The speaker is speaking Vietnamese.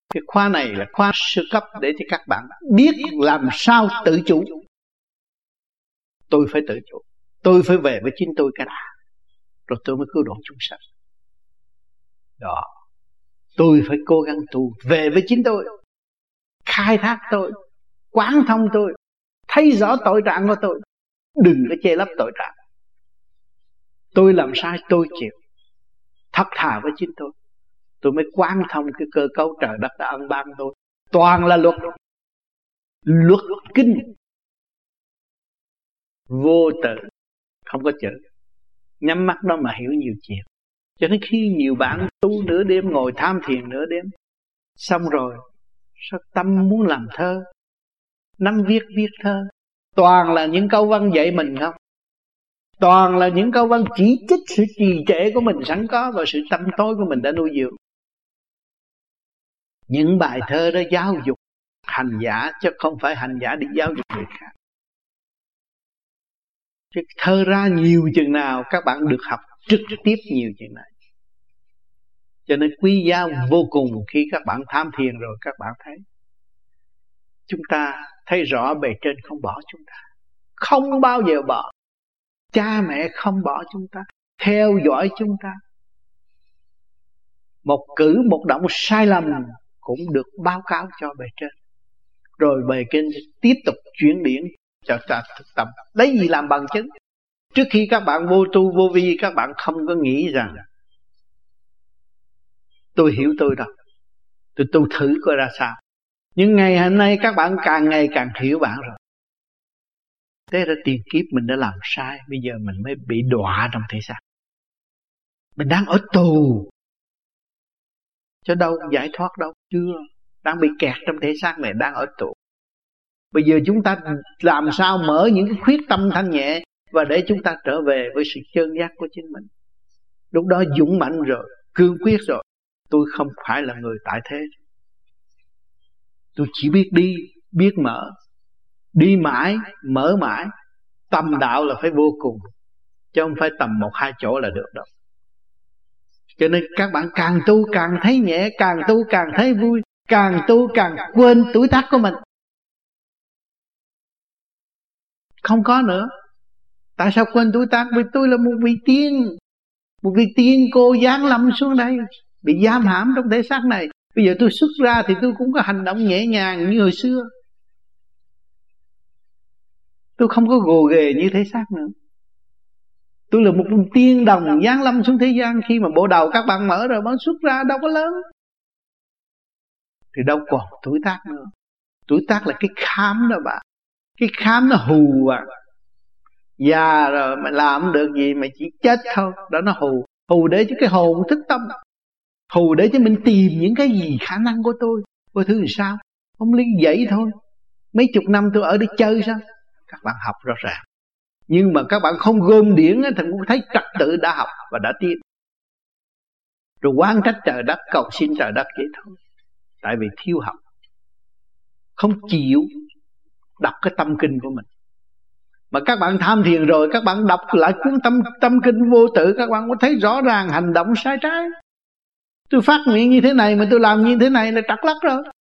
Cái khóa này là khóa sơ cấp để cho các bạn biết làm sao tự chủ. Tôi phải tự chủ, tôi phải về với chính tôi cái đã, rồi tôi mới cứu độ chúng sanh. Đó, tôi phải cố gắng tu về với chính tôi, khai thác tôi, quán thông tôi, thấy rõ tội trạng của tôi, đừng có che lấp tội trạng. Tôi làm sai tôi chịu, thật thà với chính tôi mới quán thông cái cơ cấu trời đất đã ân ban tôi. Toàn là luật, luật kinh, vô tự, không có chữ. Nhắm mắt đó mà hiểu nhiều chuyện. Cho nên khi nhiều bạn tu nửa đêm, ngồi tham thiền nửa đêm, xong rồi sao tâm muốn làm thơ, nắm viết thơ, toàn là những câu văn dạy mình không, toàn là những câu văn chỉ trích sự trì trệ của mình sẵn có và sự tâm tối của mình đã nuôi dưỡng. Những bài thơ đó giáo dục hành giả, chứ không phải hành giả đi giáo dục người khác. Chứ thơ ra nhiều chừng nào các bạn được học trực tiếp nhiều chừng này. Cho nên quý giá vô cùng khi các bạn tham thiền rồi các bạn thấy. Chúng ta thấy rõ bề trên không bỏ chúng ta, không bao giờ bỏ. Cha mẹ không bỏ chúng ta, theo dõi chúng ta. Một cử một động sai lầm cũng được báo cáo cho bề trên, rồi bề trên tiếp tục chuyển điển cho ta thực tập. Lấy gì làm bằng chứng? Trước khi các bạn vô tu vô vi, các bạn không có nghĩ rằng tôi hiểu tôi đâu, tôi tu thử coi ra sao. Nhưng ngày hôm nay các bạn càng ngày càng hiểu bạn rồi. Thế ra tiền kiếp mình đã làm sai, bây giờ mình mới bị đọa trong thể xác. Mình đang ở tù, chứ đâu giải thoát đâu, chưa. Đang bị kẹt trong thể xác này, đang ở tù. Bây giờ chúng ta làm sao mở những cái khuyết tâm thanh nhẹ, và để chúng ta trở về với sự chân giác của chính mình. Lúc đó dũng mãnh rồi, cương quyết rồi. Tôi không phải là người tại thế, tôi chỉ biết đi, biết mở. Đi mãi, mở mãi. Tầm đạo là phải vô cùng, chứ không phải tầm một hai chỗ là được đâu. Cho nên các bạn càng tu càng thấy nhẹ, càng tu càng thấy vui, càng tu càng quên tuổi tác của mình. Không có nữa. Tại sao quên tuổi tác? Vì tôi là một vị tiên. Một vị tiên cô giáng lâm xuống đây, bị giam hãm trong thể xác này. Bây giờ tôi xuất ra thì tôi cũng có hành động nhẹ nhàng như hồi xưa. Tôi không có gồ ghề như thể xác nữa. Tôi là một tiên đồng giáng lâm xuống thế gian. Khi mà bộ đầu các bạn mở rồi, bạn xuất ra đâu có lớn, thì đâu còn tuổi tác nữa. Tuổi tác là cái khám đó bạn. Cái khám nó hù à. Già rồi mà làm không được gì, mà chỉ chết thôi. Đó nó hù. Hù để cho cái hồn thức tâm, hù để cho mình tìm những cái gì khả năng của tôi. Coi thứ làm sao. Không lý vậy thôi. Mấy chục năm tôi ở đây chơi sao? Các bạn học rõ ràng. Nhưng mà các bạn không gom điển thì cũng thấy trật tự đã học và đã tiến. Rồi oán trách trời đất, cầu xin trời đất vậy thôi. Tại vì thiếu học, không chịu đọc cái tâm kinh của mình. Mà các bạn tham thiền rồi, các bạn đọc lại cuốn tâm kinh vô tự, các bạn có thấy rõ ràng hành động sai trái. Tôi phát nguyện như thế này mà tôi làm như thế này là trật lắc rồi.